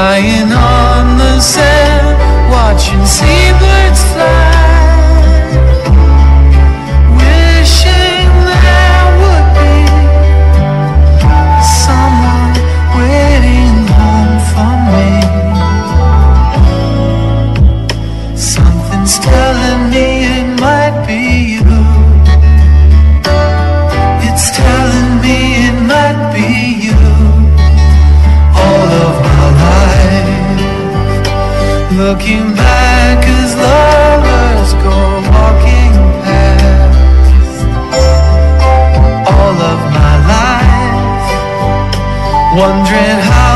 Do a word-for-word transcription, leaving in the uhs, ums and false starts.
lying on the sand, watching seabirds fly, wishing there would be someone waiting home for me. Something's telling me it might be you. It's telling me it might be you. All of my life, looking back as lovers go walking past. All of my life, wondering how